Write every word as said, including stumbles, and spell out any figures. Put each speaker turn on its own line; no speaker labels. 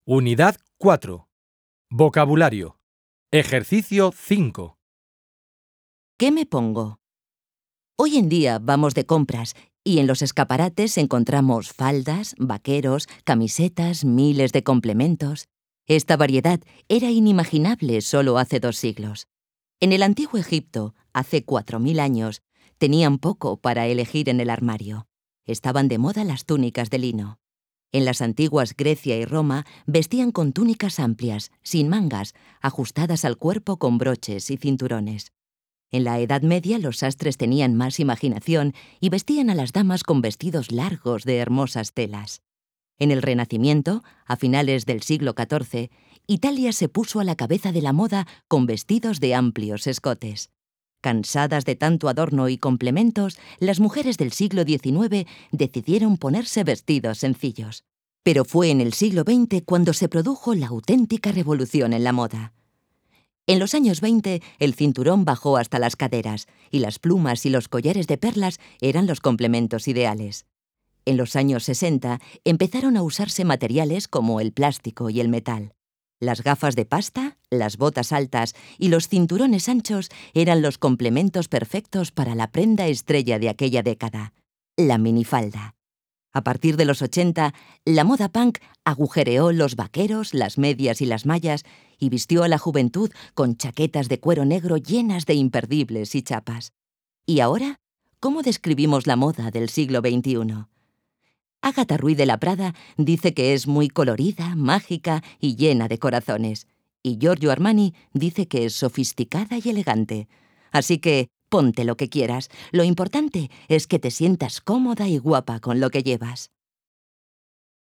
Unidad cuatro. Vocabulario. Ejercicio cinco.
¿Qué me pongo? Hoy en día vamos de compras y en los escaparates encontramos faldas, vaqueros, camisetas, miles de complementos. Esta variedad era inimaginable solo hace dos siglos. En el antiguo Egipto, hace cuatro mil años, tenían poco para elegir en el armario. Estaban de moda las túnicas de lino. En las antiguas Grecia y Roma vestían con túnicas amplias, sin mangas, ajustadas al cuerpo con broches y cinturones. En la Edad Media los sastres tenían más imaginación y vestían a las damas con vestidos largos de hermosas telas. En el Renacimiento, a finales del siglo catorce, Italia se puso a la cabeza de la moda con vestidos de amplios escotes. Cansadas de tanto adorno y complementos, las mujeres del siglo diecinueve decidieron ponerse vestidos sencillos. Pero fue en el siglo veinte cuando se produjo la auténtica revolución en la moda. En los años veinte, el cinturón bajó hasta las caderas y las plumas y los collares de perlas eran los complementos ideales. En los años sesenta empezaron a usarse materiales como el plástico y el metal. Las gafas de pasta, las botas altas y los cinturones anchos eran los complementos perfectos para la prenda estrella de aquella década, la minifalda. A partir de los ochenta, la moda punk agujereó los vaqueros, las medias y las mallas y vistió a la juventud con chaquetas de cuero negro llenas de imperdibles y chapas. ¿Y ahora? ¿Cómo describimos la moda del siglo veintiuno? Agatha Ruiz de la Prada dice que es muy colorida, mágica y llena de corazones. Y Giorgio Armani dice que es sofisticada y elegante. Así que ponte lo que quieras. Lo importante es que te sientas cómoda y guapa con lo que llevas.